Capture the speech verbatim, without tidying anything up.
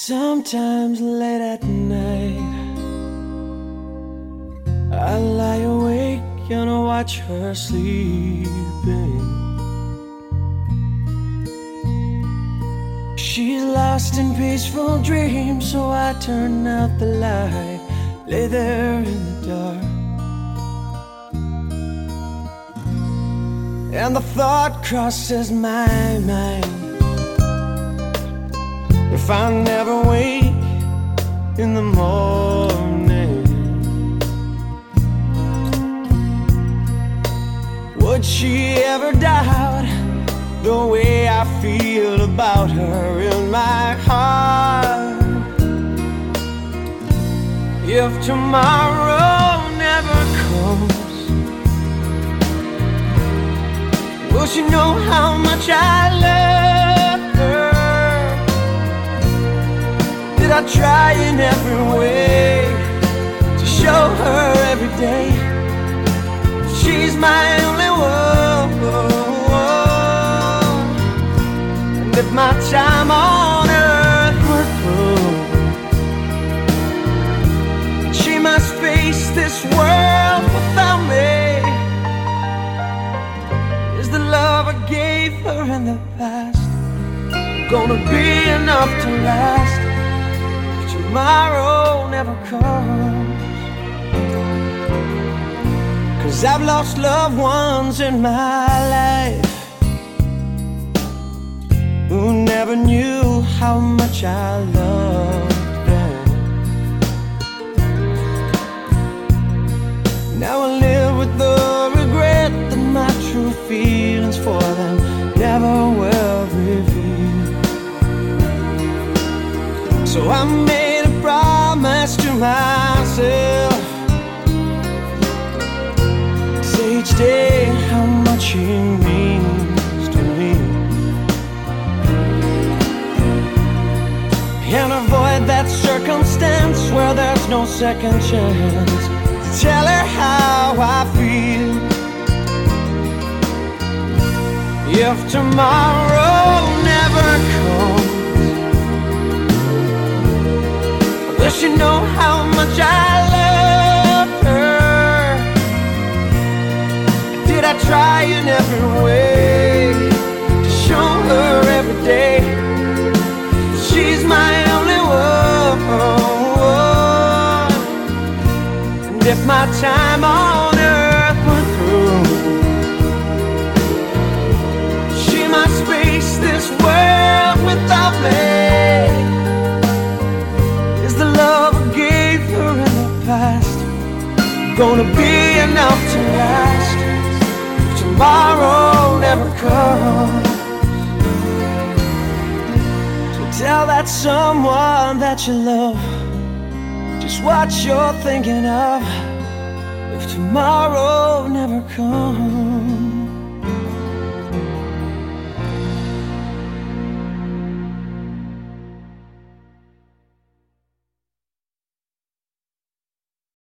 Sometimes late at night I lie awake and I watch her sleeping. She's lost in peaceful dreams, so I turn out the light, lay there in the dark, and the thought crosses my mind: if I never wake in the morning, would she ever doubt the way I feel about her in my heart? If tomorrow never comes, will she know how much I love her? Did I try in every way to show her every day she's my only one? And if my time on earth were through, she must face this world without me. Is the love I gave her in the past gonna be enough to last if tomorrow never comes? 'Cause I've lost loved ones in my life who never knew how much I loved them. Now I live with the regret that my true feelings for them never will reveal. So I made a promise to myself, say each day how much he means to me, and avoid that circumstance where there's no second chance to tell her how I feel. If tomorrow never comes, will she know how much I love her? Did I try in every way to show her every day she's my only one? And if my time on earth were through, she must face this world without me. Is the love I gave her in the past gonna be enough to last if tomorrow never comes? Tell that someone that you love just what you're thinking of if tomorrow never comes.